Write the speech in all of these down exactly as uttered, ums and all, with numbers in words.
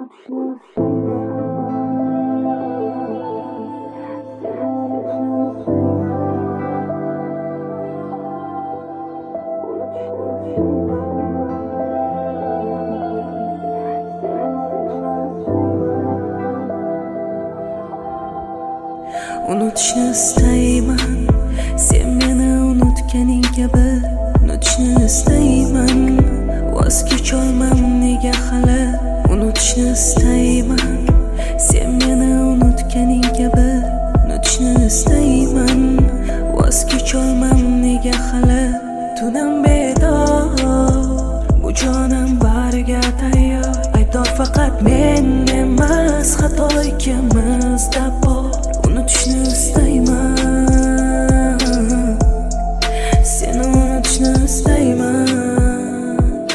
Unutishni istayman, sen meni unutganing kabi. Unutishni istayman, voz kecholmam nega hali. Unutishni istayman, sen meni unutganing kabi. Unutishni istayman, voz kecholmam nega hali. Tunim bedor, bu jonim bariga tayyor. Aybdor faqat men emas, xato ikkimizda bor. Unutishni istayman, seni unutishni istayman.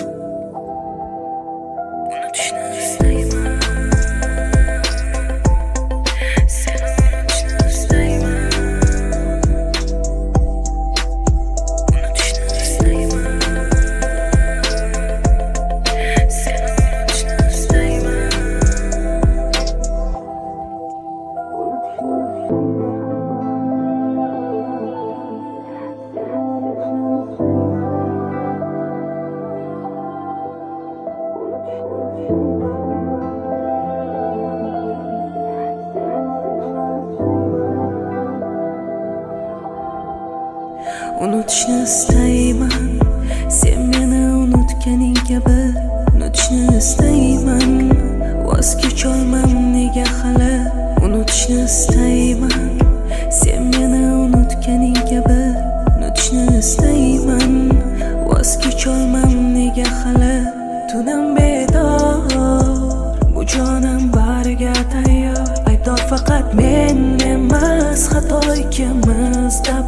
Unutishni istayman, seni unutishni istayman. Unutishni istayman, seni unutishni istayman. Unutishni istayman, sen meni unutganing kabi. Unutishni istayman, voz kecholmam nega hali. Unutishni istayman, sen meni unutganing kabi. Unutishni istayman, voz kecholmam nega hali. Tunim bedor, bu jonim bariga tayyor. Aybdor faqat men emas, xato ikkimizda